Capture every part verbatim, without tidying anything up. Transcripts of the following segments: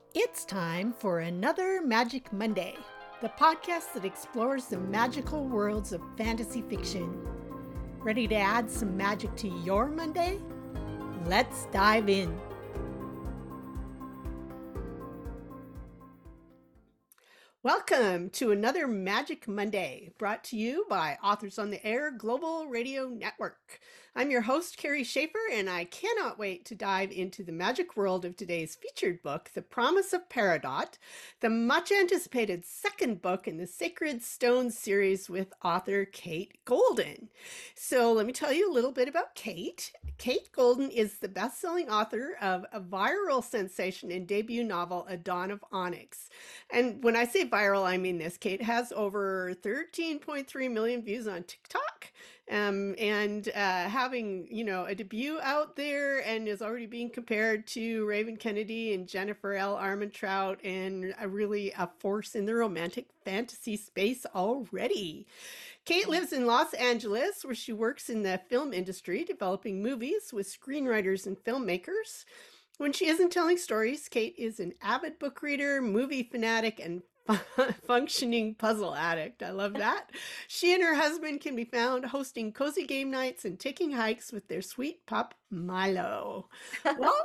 It's time for another Magic Monday, the podcast that explores the magical worlds of fantasy fiction. Ready to add some magic to your Monday? Let's dive in. Welcome to another Magic Monday, brought to you by Authors on the Air Global Radio Network. I'm your host, Carrie Schaefer, and I cannot wait to dive into the magic world of today's featured book, The Promise of Peridot, the much-anticipated second book in the Sacred Stones series with author Kate Golden. So let me tell you a little bit about Kate. Kate Golden is the best-selling author of a viral sensation and debut novel, A Dawn of Onyx. And when I say viral, I mean this. Kate has over thirteen point three million views on TikTok, um, and uh, having, you know, a debut out there, and is already being compared to Raven Kennedy and Jennifer L. Armentrout, and a really a force in the romantic fantasy space already. Kate lives in Los Angeles, where she works in the film industry, developing movies with screenwriters and filmmakers. When she isn't telling stories, Kate is an avid book reader, movie fanatic, and functioning puzzle addict. I love that. She and her husband can be found hosting cozy game nights and taking hikes with their sweet pup, Milo. Well,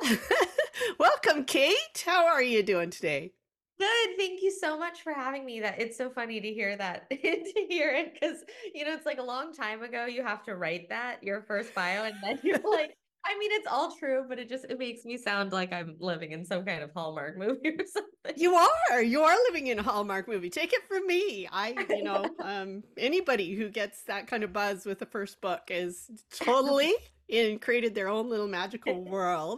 welcome, Kate. How are you doing today? Good. Thank you so much for having me. That it's so funny to hear that, to hear it, because you know it's like a long time ago. You have to write that your first bio, and then you're like, I mean, it's all true, but it just it makes me sound like I'm living in some kind of Hallmark movie or something. You are. You are living in a Hallmark movie. Take it from me. I, you know, um, anybody who gets that kind of buzz with the first book is totally in created their own little magical world.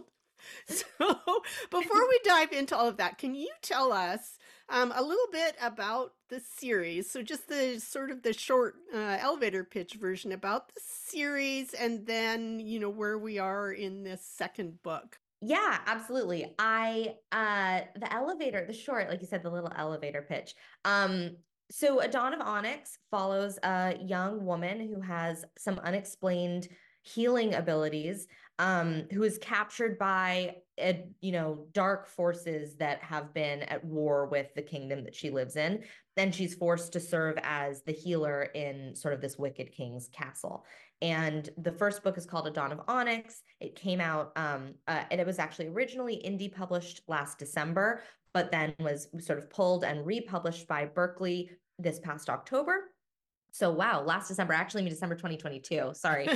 So, before we dive into all of that, can you tell us um, a little bit about the series? So, just the sort of the short uh, elevator pitch version about the series, and then, you know, where we are in this second book. Yeah, absolutely. I uh the elevator, the short, like you said, the little elevator pitch. Um, so A Dawn of Onyx follows a young woman who has some unexplained healing abilities, um, who is captured by a, you know, dark forces that have been at war with the kingdom that she lives in. Then she's forced to serve as the healer in sort of this wicked king's castle. And the first book is called A Dawn of Onyx. It came out, um, uh, and it was actually originally indie published last December, but then was sort of pulled and republished by Berkley this past October. So wow, last December, actually mean December twenty twenty-two. Sorry.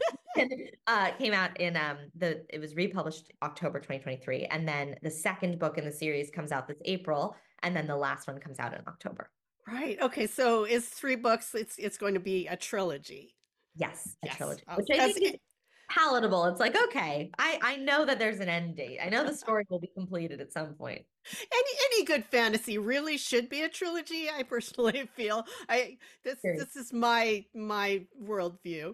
uh, came out in um the it was republished October twenty twenty-three, and then the second book in the series comes out this April, and then the last one comes out in October. Right. Okay. So it's three books. It's it's going to be a trilogy. Yes, a Yes. trilogy, which I As think is palatable. It's like, okay, I I know that there's an end date. I know the story will be completed at some point. any any good fantasy really should be a trilogy. I personally feel. I this Period. this is my my worldview.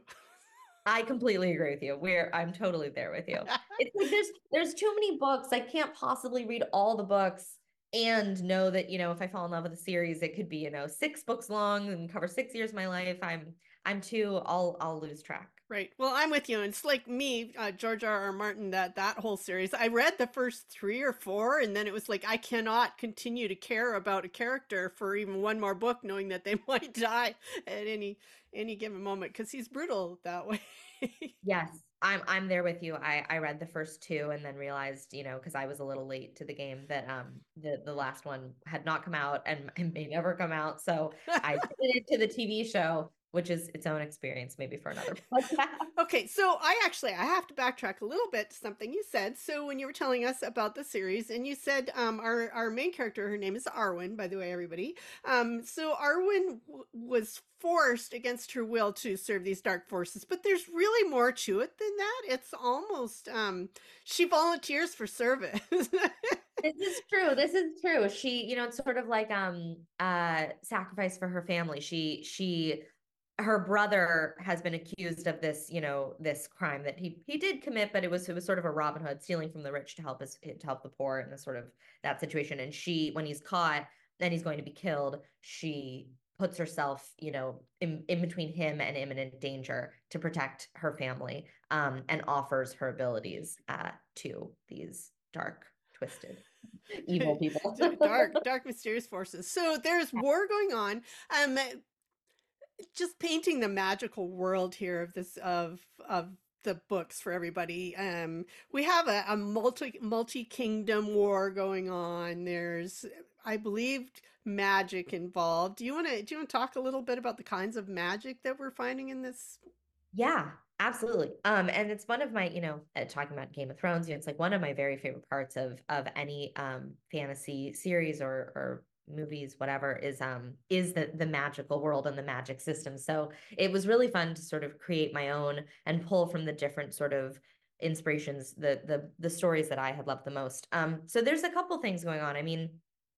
I completely agree with you. We're I'm totally there with you. It's like there's there's too many books. I can't possibly read all the books and know that, you know, if I fall in love with a series, it could be, you know, six books long and cover six years of my life. I'm I'm too I'll I'll lose track. Right. Well, I'm with you. It's like me, uh, George R. R. Martin, that that whole series. I read the first three or four, and then it was like I cannot continue to care about a character for even one more book, knowing that they might die at any any given moment because he's brutal that way. Yes, I'm I'm there with you. I I read the first two and then realized, you know, because I was a little late to the game that um the the last one had not come out and, and may never come out. So I did it to the T V show, which is its own experience, maybe for another podcast. Okay, so I actually I have to backtrack a little bit to something you said. So when you were telling us about the series, and you said um, our our main character, her name is Arwen, by the way, everybody. Um, so Arwen w- was forced against her will to serve these dark forces, but there's really more to it than that. It's almost um, she volunteers for service. This is true. This is true. She, you know, it's sort of like um uh sacrifice for her family. She she her brother has been accused of this, you know, this crime that he he did commit, but it was it was sort of a Robin Hood, stealing from the rich to help his to help the poor in a sort of that situation. And she, when he's caught, then he's going to be killed. She puts herself, you know, in, in between him and imminent danger to protect her family, um, and offers her abilities uh, to these dark twisted, evil people. Dark, dark, mysterious forces. So there's war going on. Um, just painting the magical world here of this of of the books for everybody. Um, we have a, a multi multi kingdom war going on. There's, I believe, magic involved. Do you want to do you want to talk a little bit about the kinds of magic that we're finding in this? Yeah, absolutely. Um, and it's one of my, you know, uh, talking about Game of Thrones, you know, it's like one of my very favorite parts of of any um fantasy series or or movies, whatever, is um is the the magical world and the magic system. So it was really fun to sort of create my own and pull from the different sort of inspirations, the the the stories that I had loved the most. Um, so there's a couple things going on. I mean,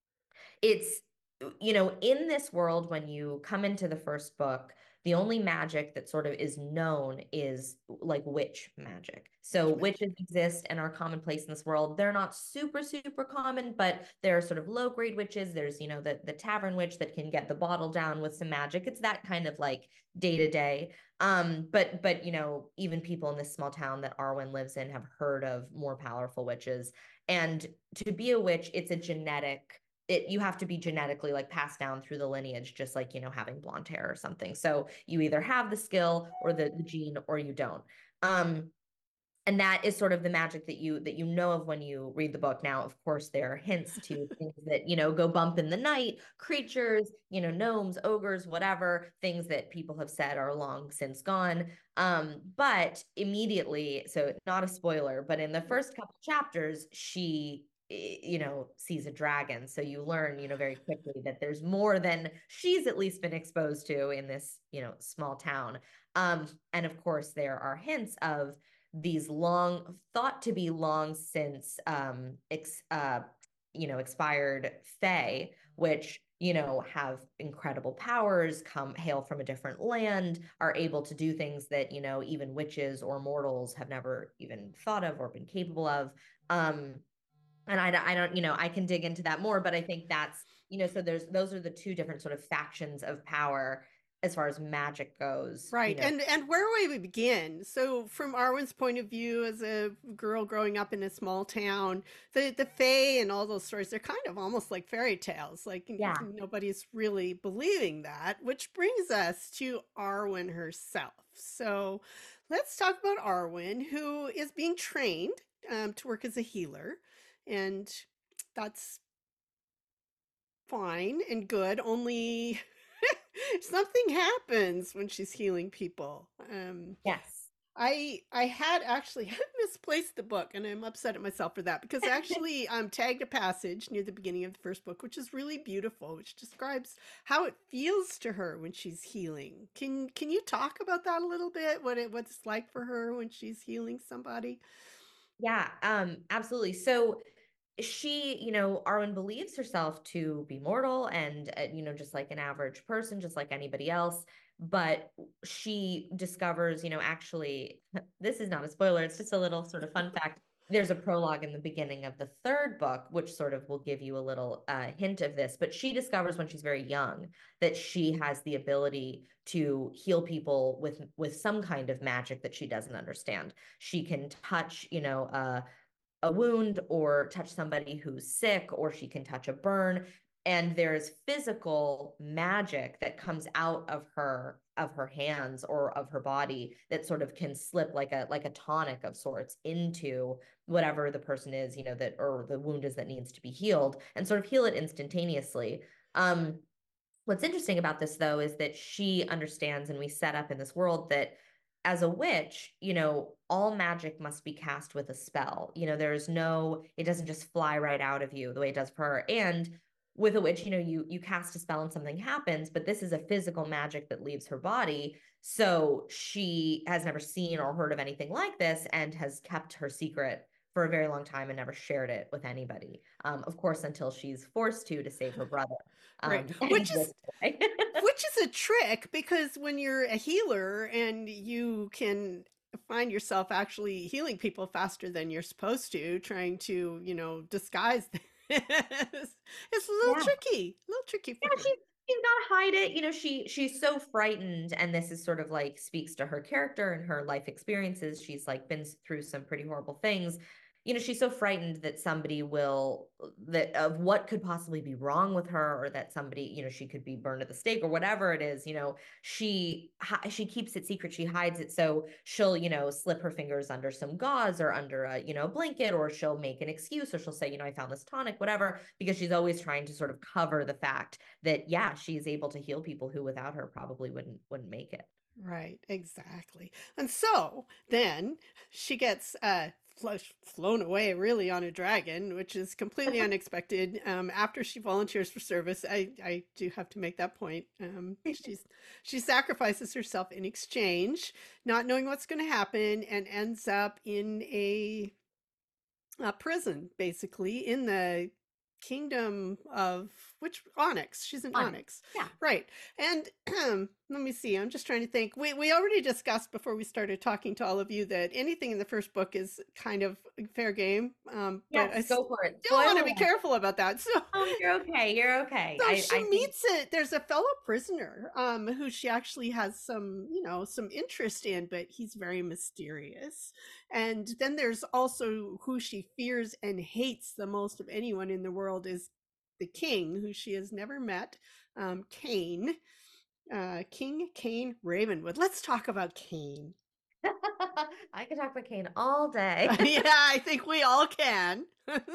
it's you know, in this world, when you come into the first book, the only magic that sort of is known is like witch magic. So Which magic? witches exist and are commonplace in this world. They're not super, super common, but there are sort of low grade witches. There's, you know, the, the tavern witch that can get the bottle down with some magic. It's that kind of like day to day. Um, but but you know, even people in this small town that Arwen lives in have heard of more powerful witches. And to be a witch, it's a genetic it you have to be genetically like passed down through the lineage, just like, you know, having blonde hair or something. So you either have the skill or the, the gene or you don't. Um, and that is sort of the magic that you that you know of when you read the book. Now, of course, there are hints to things that, you know, go bump in the night, creatures, you know, gnomes, ogres, whatever, things that people have said are long since gone. Um, but immediately, so not a spoiler, but in the first couple chapters, she you know sees a dragon, so you learn, you know very quickly that there's more than she's at least been exposed to in this, you know small town. Um and of course there are hints of these long thought to be long since um ex, uh you know expired fae, which, you know have incredible powers, come hail from a different land, are able to do things that, you know even witches or mortals have never even thought of or been capable of. um and I, I don't, you know, I can dig into that more, but I think that's, you know, so there's, those are the two different sort of factions of power as far as magic goes, you Right. know. And and where do we begin? So from Arwen's point of view as a girl growing up in a small town, the the Fae and all those stories, they're kind of almost like fairy tales. Like Yeah. nobody's really believing that, which brings us to Arwen herself. So let's talk about Arwen, who is being trained um, to work as a healer. And that's fine and good, only something happens when she's healing people. Um, Yes. I I had actually misplaced the book, and I'm upset at myself for that because I actually um, tagged a passage near the beginning of the first book, which is really beautiful, which describes how it feels to her when she's healing. Can can you talk about that a little bit? What it what it's like for her when she's healing somebody? Yeah, um, absolutely. So she, you know, Arwen believes herself to be mortal and, uh, you know, just like an average person, just like anybody else. But she discovers, you know, actually, this is not a spoiler, it's just a little sort of fun fact. There's a prologue in the beginning of the third book, which sort of will give you a little uh, hint of this. But she discovers when she's very young that she has the ability to heal people with with some kind of magic that she doesn't understand. She can touch, you know, uh, a wound or touch somebody who's sick, or she can touch a burn. And there's physical magic that comes out of her of her hands or of her body that sort of can slip like a like a tonic of sorts into whatever the person is, you know that or the wound is that needs to be healed, and sort of heal it instantaneously. um What's interesting about this, though, is that she understands, and we set up in this world that as a witch, you know, all magic must be cast with a spell. You know, there's no, it doesn't just fly right out of you the way it does for her. And with a witch, you know, you you cast a spell and something happens, but this is a physical magic that leaves her body. So she has never seen or heard of anything like this and has kept her secret for a very long time and never shared it with anybody. Um, of course, until she's forced to to save her brother. Right. Um, Which and this is way. which is a trick because when you're a healer and you can find yourself actually healing people faster than you're supposed to, trying to, you know, disguise this, it's a little Yeah. tricky, a little tricky Yeah, for her. she's she's got to hide it. You know, she she's so frightened, and this is sort of like speaks to her character and her life experiences. She's like been through some pretty horrible things. you know, she's so frightened that somebody will, that of what could possibly be wrong with her, or that somebody, you know, she could be burned at the stake or whatever it is, you know, she, she keeps it secret. She hides it. So she'll, you know, slip her fingers under some gauze or under a, you know, blanket, or she'll make an excuse, or she'll say, you know, I found this tonic, whatever, because she's always trying to sort of cover the fact that, yeah, she's able to heal people who without her probably wouldn't, wouldn't make it. Right, exactly. And so then she gets uh, flown away really on a dragon, which is completely unexpected. Um, after she volunteers for service, I, I do have to make that point. Um, she's she sacrifices herself in exchange, not knowing what's going to happen, and ends up in a, a prison, basically in the kingdom of which Onyx. She's an Onyx. Onyx. Yeah. Right. And let me see. I'm just trying to think. We we already discussed before we started talking to all of you that anything in the first book is kind of fair game. Um, yes, but I go for it. still want to be careful about that. So oh, you're okay. You're okay. So I, she I meets think... it. There's a fellow prisoner um, who she actually has some, you know, some interest in, but he's very mysterious. And then there's also who she fears and hates the most of anyone in the world is the king, who she has never met, um, Cain, uh, King Cain Ravenwood. Let's talk about Cain. I could talk about Cain all day. Yeah, I think we all can.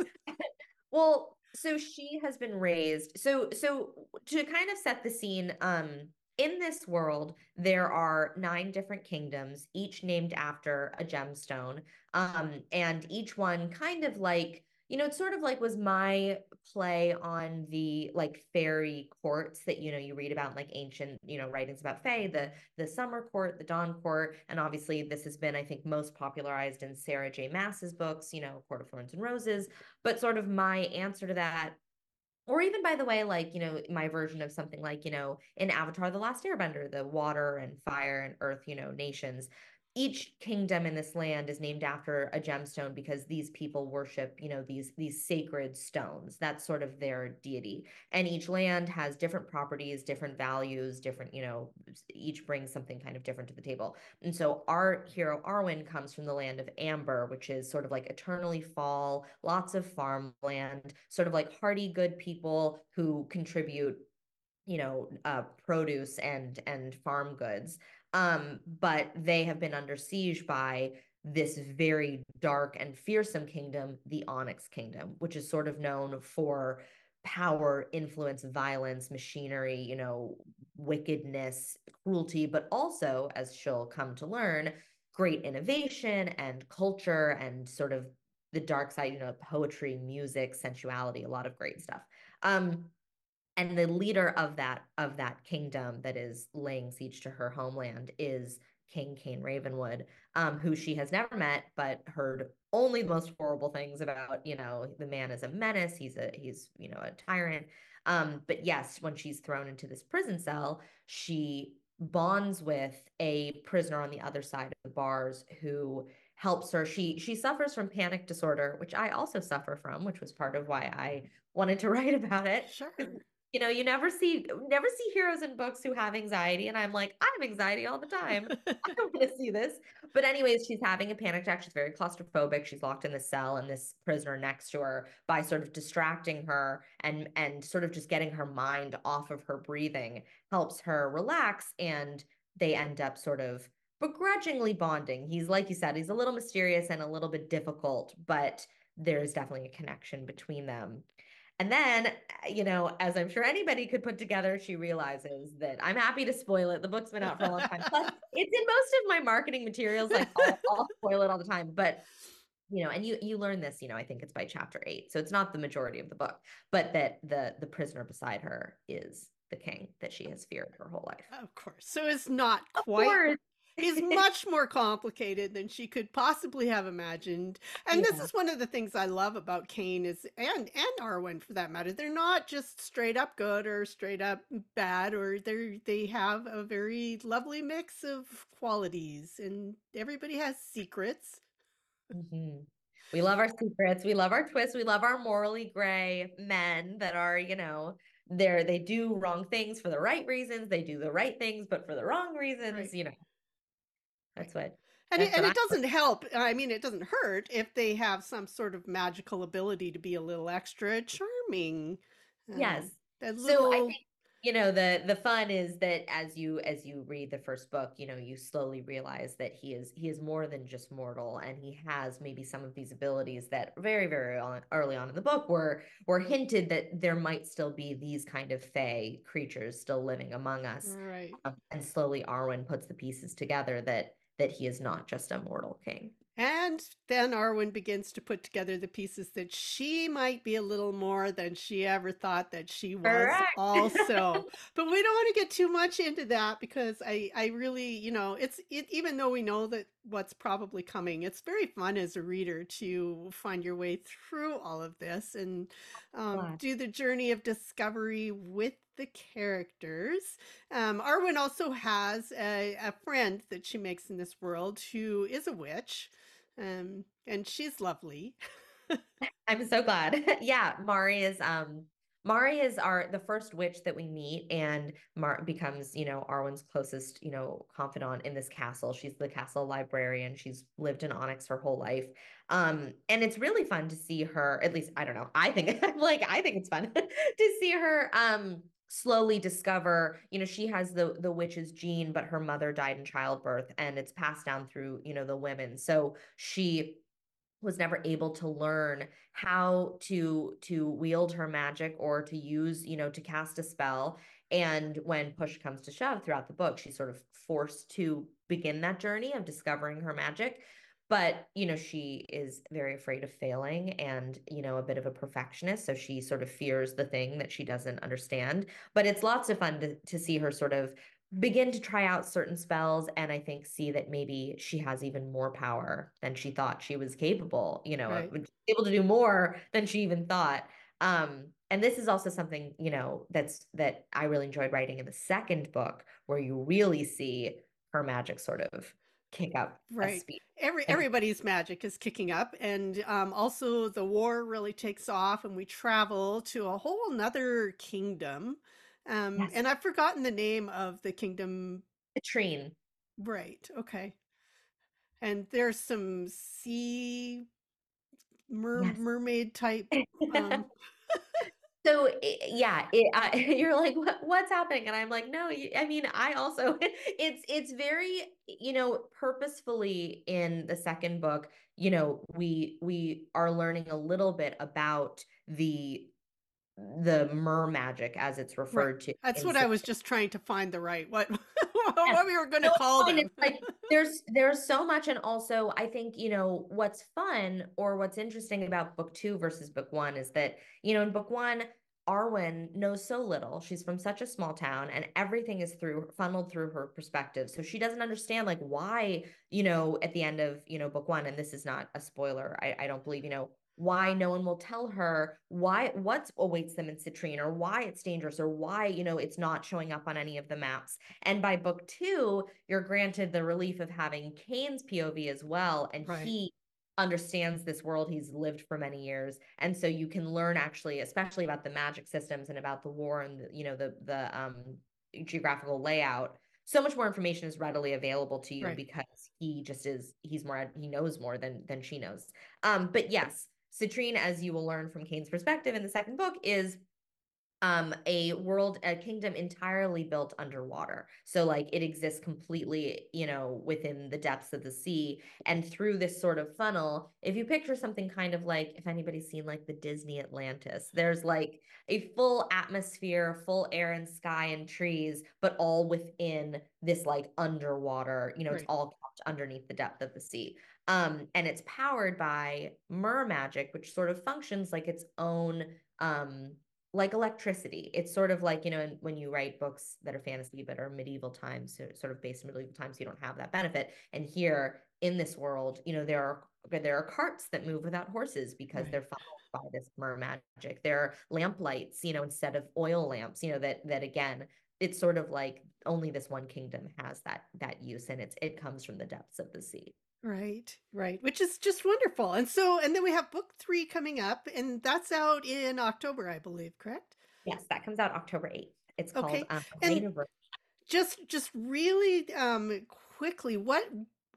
Well, so she has been raised. So, so to kind of set the scene, um, in this world, there are nine different kingdoms, each named after a gemstone. Um, and each one kind of like, you know, it's sort of like was my play on the like fairy courts that, you know, you read about in like ancient, you know, writings about Fae, the the summer court, the dawn court. And obviously this has been, I think, most popularized in Sarah J. Maas's books, you know, Court of Thorns and Roses. But sort of my answer to that, or even by the way, like, you know, my version of something like, you know, in Avatar, The Last Airbender, the water and fire and earth, you know, nations, each kingdom in this land is named after a gemstone because these people worship, you know, these these sacred stones. That's sort of their deity. And each land has different properties, different values, different, you know, each brings something kind of different to the table. And so our hero Arwen comes from the land of Amber, which is sort of like eternally fall, lots of farmland, sort of like hardy good people who contribute, you know, uh, produce and and farm goods. Um, but they have been under siege by this very dark and fearsome kingdom, the Onyx Kingdom, which is sort of known for power, influence, violence, machinery, you know, wickedness, cruelty, but also, as she'll come to learn, great innovation and culture and sort of the dark side, you know, poetry, music, sensuality, a lot of great stuff. Um, and the leader of that of that kingdom that is laying siege to her homeland is King Cain Ravenwood, um, who she has never met but heard only the most horrible things about. You know, the man is a menace. He's a he's you know a tyrant. Um, but yes, when she's thrown into this prison cell, she bonds with a prisoner on the other side of the bars who helps her. She she suffers from panic disorder, which I also suffer from, which was part of why I wanted to write about it. Sure. You know, you never see never see heroes in books who have anxiety, and I'm like, I have anxiety all the time. I don't want to see this. But anyways, she's having a panic attack. She's very claustrophobic. She's locked in the cell, and this prisoner next to her, by sort of distracting her and and sort of just getting her mind off of her breathing, helps her relax, and they end up sort of begrudgingly bonding. He's, like you said, he's a little mysterious and a little bit difficult, but there's definitely a connection between them. And then, you know, as I'm sure anybody could put together, she realizes that I'm happy to spoil it. The book's been out for a long time. Plus, it's in most of my marketing materials. Like, I'll, I'll spoil it all the time. But, you know, and you you learn this, you know, I think it's by chapter eight. So it's not the majority of the book, but that the the prisoner beside her is the king that she has feared her whole life. Of course. So it's not Of quite course. He's much more complicated than she could possibly have imagined. And Yeah. this is one of the things I love about Cain is and and Arwen for that matter. They're not just straight up good or straight up bad, or they they have a very lovely mix of qualities, and everybody has secrets. Mm-hmm. We love our secrets. We love our twists. We love our morally gray men that are, you know, they're they do wrong things for the right reasons. They do the right things, but for the wrong reasons, Right. you know. That's Right. what. And it That's and what it I doesn't help, I mean, it doesn't hurt if they have some sort of magical ability to be a little extra charming. Um, Yes. a So I little think, you know, the the fun is that as you as you read the first book, you know, you slowly realize that he is he is more than just mortal, and he has maybe some of these abilities that very, very on, early on in the book were were hinted that there might still be these kind of fae creatures still living among us. right. Um, and slowly Arwen puts the pieces together that that he is not just a mortal king. And then Arwen begins to put together the pieces that she might be a little more than she ever thought that she was Correct. also. But we don't want to get too much into that because I, I really, you know, it's it, even though we know that what's probably coming, it's very fun as a reader to find your way through all of this and um, Glad. do the journey of discovery with the characters. Um, Arwen also has a, a friend that she makes in this world who is a witch. Um, and she's lovely. I'm so glad. Yeah, Mari is um Mari is our the first witch that we meet, and Mar becomes, you know, Arwen's closest, you know, confidant in this castle. She's the castle librarian. She's lived in Onyx her whole life. Um, and it's really fun to see her, at least I don't know. I think I'm like I think it's fun to see her um slowly discover, you know, she has the the witch's gene, but her mother died in childbirth, and it's passed down through, you know, the women. So she was never able to learn how to to wield her magic or to use, you know, to cast a spell. And when push comes to shove throughout the book, she's sort of forced to begin that journey of discovering her magic. But, you know, she is very afraid of failing and, you know, a bit of a perfectionist. So she sort of fears the thing that she doesn't understand. But it's lots of fun to, to see her sort of begin to try out certain spells, and I think see that maybe she has even more power than she thought she was capable, you know, Right. of able to do more than she even thought. Um, and this is also something, you know, that's that I really enjoyed writing in the second book, where you really see her magic sort of kick up a Right. speed. Every And everybody's magic is kicking up, and um, also the war really takes off, and we travel to a whole nother kingdom. Um, yes, and I've forgotten the name of the kingdom. Katrine. Right. Okay. And there's some sea mer Yes. mermaid type. Um, So i- yeah, it, I, you're like, what, what's happening? And I'm like, no, you, I mean, I also, it's it's very, you know, purposefully in the second book, you know, we we are learning a little bit about the the mer magic as it's right. referred to That's in what I was just trying to find the right what Yes. what we were going to No, it's call fine. them. It's like there's there's so much, and also I think, you know, what's fun or what's interesting about book two versus book one is that, you know, in book one, Arwen knows so little. She's from such a small town, and everything is through funneled through her perspective. So she doesn't understand like why, you know, at the end of, you know, book one, and this is not a spoiler, I, I don't believe, you know, why no one will tell her why what awaits them in Citrine, or why it's dangerous, or why, you know, it's not showing up on any of the maps. And by book two, you're granted the relief of having Kane's P O V as well. And Right. he understands this world. He's lived for many years. And so you can learn actually, especially about the magic systems and about the war and, the, you know, the, the um, geographical layout. So much more information is readily available to you Right. because he just is, he's more, he knows more than, than she knows. Um, but yes, Citrine, as you will learn from Kane's perspective in the second book, is um a world, a kingdom entirely built underwater. So like it exists completely, you know, within the depths of the sea. And through this sort of funnel, if you picture something kind of like, if anybody's seen like the Disney Atlantis, there's like a full atmosphere, full air and sky and trees, but all within this like underwater, you know, it's Right. all kept underneath the depth of the sea. Um, and it's powered by mer magic, which sort of functions like its own um like electricity. It's sort of like, you know, when you write books that are fantasy but are medieval times, so sort of based in medieval times, you don't have that benefit. And here in this world, you know, there are there are carts that move without horses because Right. they're funneled by this mer magic. There are lamp lights, you know, instead of oil lamps, you know, that that again, it's sort of like only this one kingdom has that that use, and it's it comes from the depths of the sea. Right, right, which is just wonderful. And so, and then we have book three coming up, and that's out in October, I believe, correct? Yes, that comes out October eighth. It's called Okay. um, And Reign of Virtue. just just really um quickly, what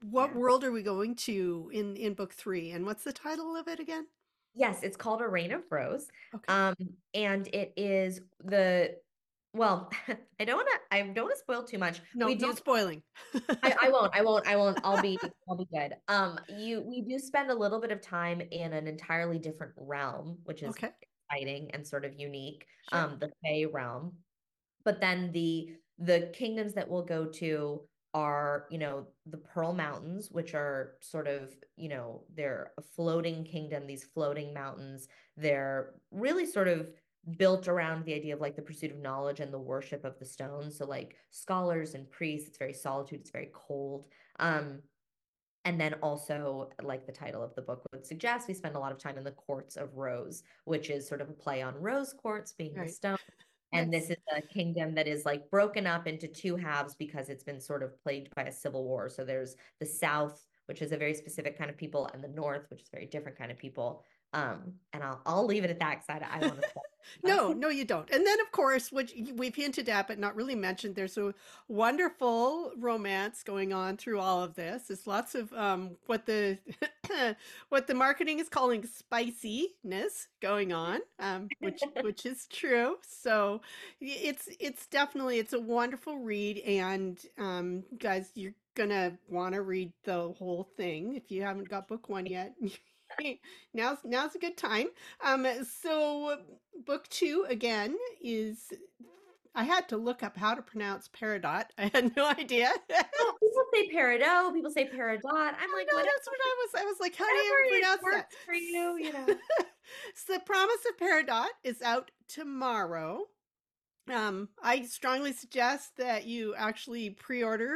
What Yeah. world are we going to in in book three? And what's the title of it again? Yes, it's called A Reign of Rose. Okay. Um, and it is the well, I don't want to I don't want to spoil too much. No, We no do spoiling. I, I won't, I won't, I won't. I'll be I'll be good. Um, you we do spend a little bit of time in an entirely different realm, which is Okay, exciting and sort of unique. sure. Um, the Fae realm. But then the the kingdoms that we'll go to are, you know, the Pearl Mountains, which are sort of, you know, they're a floating kingdom, these floating mountains. They're really sort of built around the idea of like the pursuit of knowledge and the worship of the stones. So like scholars and priests, it's very solitude, it's very cold. Um, and then also, like the title of the book would suggest, we spend a lot of time in the courts of Rose, which is sort of a play on rose quartz being the Right. stone. And this Nice. is a kingdom that is like broken up into two halves because it's been sort of plagued by a civil war. So there's the South, which is a very specific kind of people, and the North, which is a very different kind of people. Um, and I'll I'll leave it at that because I, I don't want to spoil No, it. no, you don't. And then, of course, which we've hinted at but not really mentioned, there's a wonderful romance going on through all of this. There's lots of um, what the what the marketing is calling spiciness going on, um, which which is true. So it's it's definitely it's a wonderful read, and um, guys, you're gonna want to read the whole thing if you haven't got book one yet. now's now's a good time. Um, so book two again is I had to look up how to pronounce peridot. I had no idea. Oh, people say peridot, people say peridot. I'm I like, know whatever, that's what I was. I was like, how do you whatever it pronounce that? works for you, you know. So the Promise of Peridot is out tomorrow. Um, I strongly suggest that you actually pre-order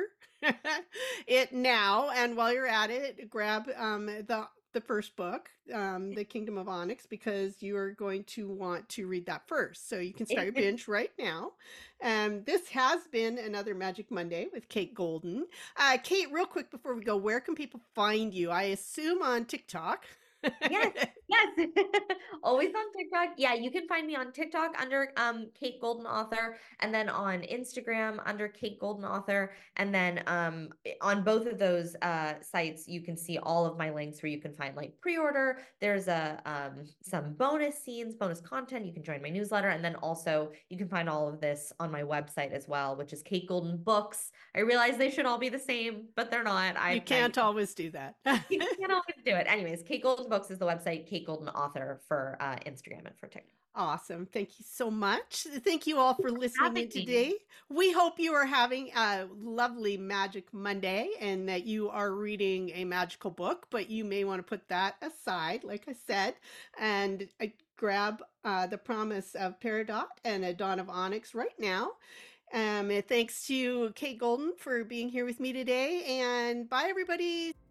it now, and while you're at it, grab um, the the first book, um, The Kingdom of Onyx, because you are going to want to read that first. So you can start your binge right now. Um, this has been another Magic Monday with Kate Golden. Uh, Kate, real quick before we go, where can people find you? I assume on TikTok. Yes, yes. Always on TikTok. Yeah, you can find me on TikTok under um Kate Golden Author, and then on Instagram under Kate Golden Author. And then um on both of those uh sites you can see all of my links where you can find like pre-order. There's a um some bonus scenes, bonus content. You can join my newsletter, and then also you can find all of this on my website as well, which is Kate Golden Books. I realize they should all be the same, but they're not. You I I can't always do that. you can't always do it. Anyways, Kate Golden Books is the website, Kate Golden Author for uh, Instagram and for TikTok. Awesome. Thank you so much. Thank you all for listening in Having me. today. We hope you are having a lovely Magic Monday and that you are reading a magical book, but you may want to put that aside, like I said, and uh, grab uh, The Promise of Peridot and A Dawn of Onyx right now. Um, and thanks to Kate Golden for being here with me today. And bye, everybody.